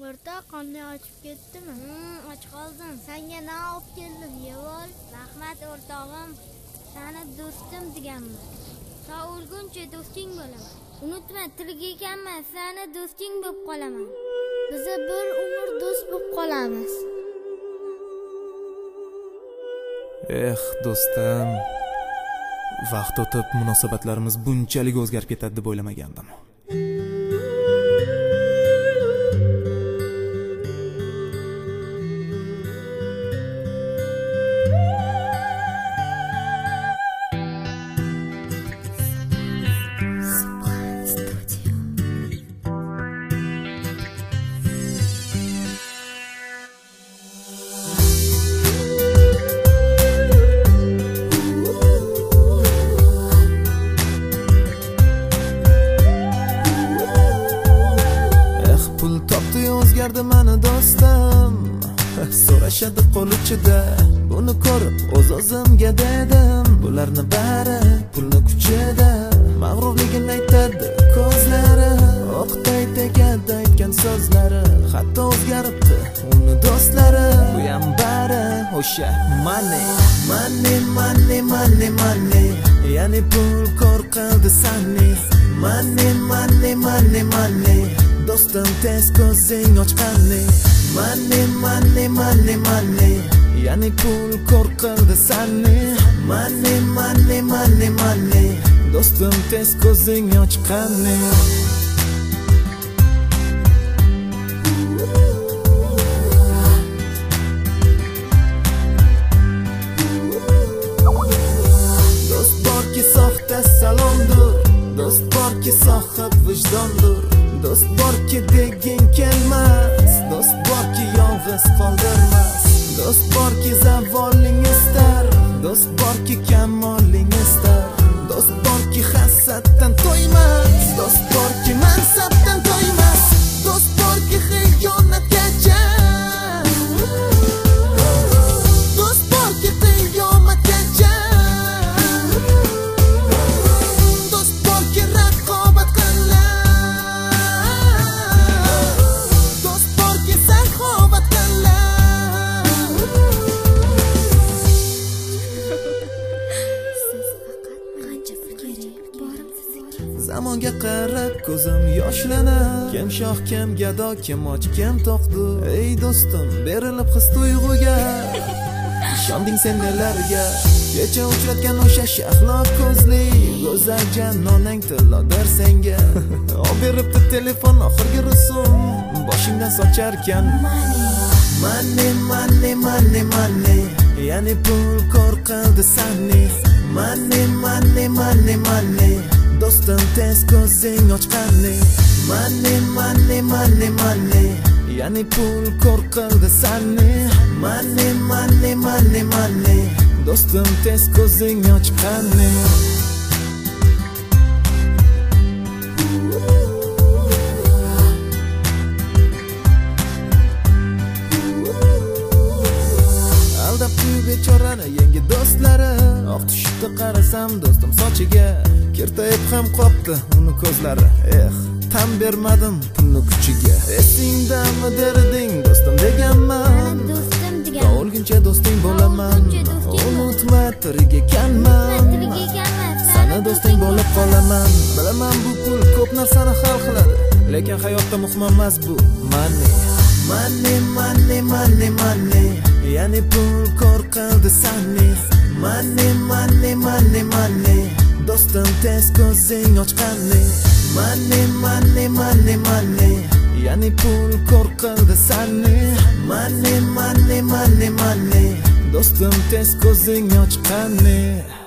O'rta qonni ochib ketdimi? Och qoldim. Senga nima olib keldim, yeb ol. Rahmat o'rtog'im. Seni do'stim deganman. Sen o'lguncha do'sting bo'laman. Unutma, tirik ekanman, seni do'sting bo'lib qolaman. Biz bir umr do'st bo'lib qolamiz. Do'stim. Vaqt o'tib munosabatlarimiz bunchalik o'zgarib ketadi deb o'ylamagandim. O'zgardi mani do'stim, so'rashadi qo'l ichida. Buni ko'rib o'z-o'zimga dedim, bularni bari pulni kuchida. Mag'rurligini aytadi ko'zlari, o'qday tegadi aytgan so'zlari. Hatto o'zgaribdi uni do'stlari, bu ham bari o'sha money. Ya'ni pul ko'r qildi sani. Money. Do'stim tez ko'zing ochqanni. Money. Ya'ni pul ko'r qildi sani. Money. Do'stim tez ko'zing ochqanni. Do'st borki soxta salomdir, do'st borki sohib vijdondir. Do'st borki degin kelmas, do'st borki yolg'iz qoldirmas. Do'st borki zavoling istar, do'st borki kamoling istar. Do'st borki hasaddan to'ymas, do'st borki mansabdan to'ymas. Do'st borki xiyonatgacha, do'st borki qiyomatgacha. Do'st borki raqobat qilar, zamonga qarab ko'zim yoshlanar. Kim shoh, kim gado, kim och, kim to'qdir. Ey do'stim, berilib his tuyg'uga, ishonding sen nelarga. Kecha uchratgan o'sha shahlo ko'zli go'zal janonang tillodir senga. Olib beribdi telefon oxirgi rusum, boshingdan socharkan money. Ya'ni pul ko'r qildi sani. Money. Do'stim tez ko'zing ochqanni. Money. Ya'ni pul ko'r qildi sani. Money. Do'stim tez ko'zing ochqanni. Aldab qo'yib bechorani yangi do'stlari. Oq tushibdi qarasam do'stim sochiga, kirtayib ham qopti uni ko'zlari. Tan bermadim pulni kuchiga. Esingdami derding do'stim deganman. O'lguncha do'sting bo'laman. Unutma tirik ekanman. Sana do'sting bo'lib qolaman. Bilaman bu pul ko'p narsani hal qiladi, lekin hayotda muhim emas bu money. Ya'ni pul ko'r qildi sani. Money. Do'stim tez ko'zing ochqanni. Money. Ya'ni pul ko'r qildi sani. Money. Do'stim tez ko'zing ochqanni.